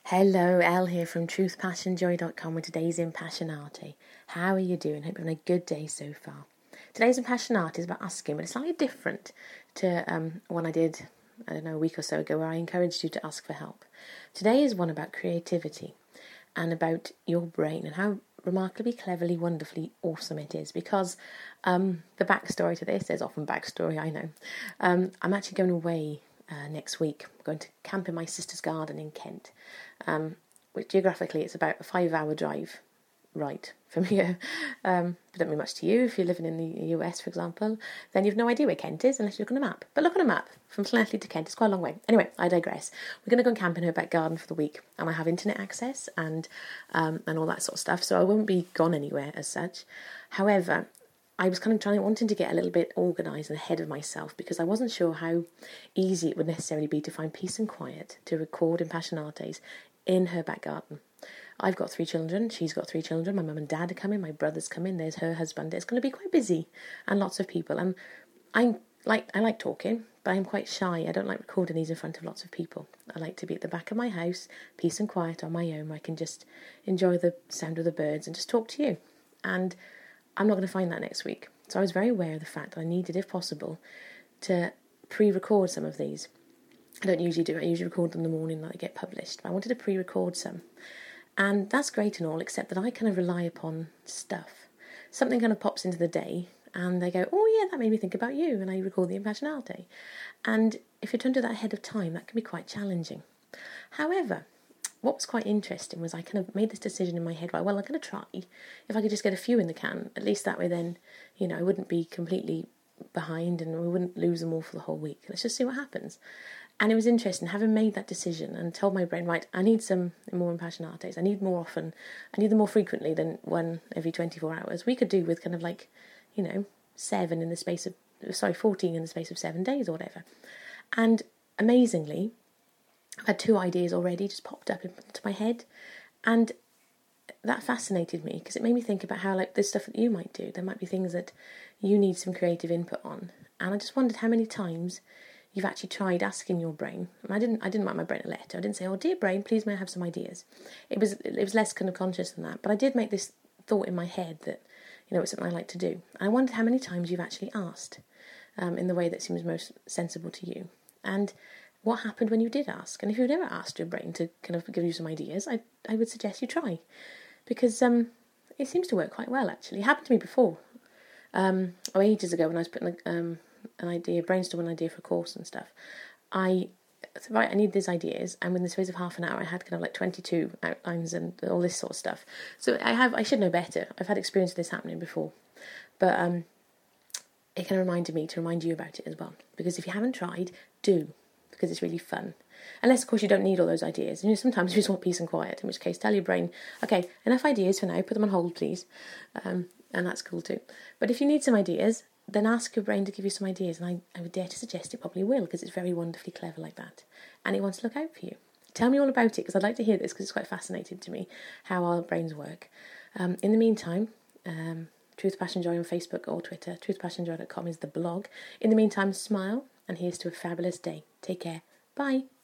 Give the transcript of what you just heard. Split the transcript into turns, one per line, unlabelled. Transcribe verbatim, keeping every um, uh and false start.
Hello, Elle here from truth passion joy dot com with today's Impassionate. How are you doing? Hope you're having a good day so far. Today's Impassionate is about asking, but it's slightly different to um, one I did, I don't know, a week or so ago where I encouraged you to ask for help. Today is one about creativity and about your brain and how remarkably, cleverly, wonderfully awesome it is, because um, the backstory to this, there's often backstory, I know. Um, I'm actually going away Uh, next week. I'm going to camp in my sister's garden in Kent, um, which geographically it's about a five-hour drive, right, from here. Um, but don't mean much to you if you're living in the U S, for example. Then you've no idea where Kent is unless you look on a map. But look on a map from Llanelli to Kent. It's quite a long way. Anyway, I digress. We're going to go and camp in her back garden for the week, and I have internet access and um, and all that sort of stuff, so I won't be gone anywhere as such. However, I was kind of trying, wanting to get a little bit organised and ahead of myself because I wasn't sure how easy it would necessarily be to find peace and quiet to record Impassionates in her back garden. I've got three children, she's got three children, my mum and dad are coming, my brother's coming, there's her husband. It's going to be quite busy and lots of people. And I'm like, I like talking, but I'm quite shy. I don't like recording these in front of lots of people. I like to be at the back of my house, peace and quiet on my own, where I can just enjoy the sound of the birds and just talk to you. And I'm not going to find that next week. So I was very aware of the fact that I needed, if possible, to pre-record some of these. I don't usually do it. I usually record them in the morning that they get published. But I wanted to pre-record some. And that's great and all, except that I kind of rely upon stuff. Something kind of pops into the day and they go, oh yeah, that made me think about you. And I record the Impassionate. And if you don't do that ahead of time, that can be quite challenging. However, what was quite interesting was I kind of made this decision in my head, right, well, I'm going to try. If I could just get a few in the can, at least that way then, you know, I wouldn't be completely behind and we wouldn't lose them all for the whole week. Let's just see what happens. And it was interesting, having made that decision and told my brain, right, I need some more Impassionates. I need more often. I need them more frequently than one every twenty-four hours. We could do with kind of like, you know, seven in the space of, sorry, fourteen in the space of seven days or whatever. And amazingly, I've had two ideas already just popped up into my head, and that fascinated me because it made me think about how, like, there's stuff that you might do. There might be things that you need some creative input on, and I just wondered how many times you've actually tried asking your brain. And I didn't, I didn't write my brain a letter. I didn't say, "Oh, dear brain, please may I have some ideas." It was, it was less kind of conscious than that. But I did make this thought in my head that, you know, it's something I like to do. And I wondered how many times you've actually asked, um, in the way that seems most sensible to you, and what happened when you did ask. And if you've never asked your brain to kind of give you some ideas, I I would suggest you try, because um, it seems to work quite well, actually. It happened to me before, um, oh, ages ago when I was putting um, an idea, brainstorming an idea for a course and stuff. I said, right, I need these ideas, and within the space of half an hour, I had kind of like twenty-two outlines and all this sort of stuff. So I have, I should know better. I've had experience of this happening before, but um, it kind of reminded me to remind you about it as well, because if you haven't tried, do. Because it's really fun. Unless, of course, you don't need all those ideas. You know, sometimes you just want peace and quiet, in which case tell your brain, okay, enough ideas for now, put them on hold, please. Um, and that's cool too. But if you need some ideas, then ask your brain to give you some ideas. And I, I would dare to suggest it probably will, because it's very wonderfully clever like that. And it wants to look out for you. Tell me all about it, because I'd like to hear this, because it's quite fascinating to me how our brains work. Um, in the meantime, um, Truth Passion Joy on Facebook or Twitter, truth passion joy dot com is the blog. In the meantime, smile, and here's to a fabulous day. Take care. Bye.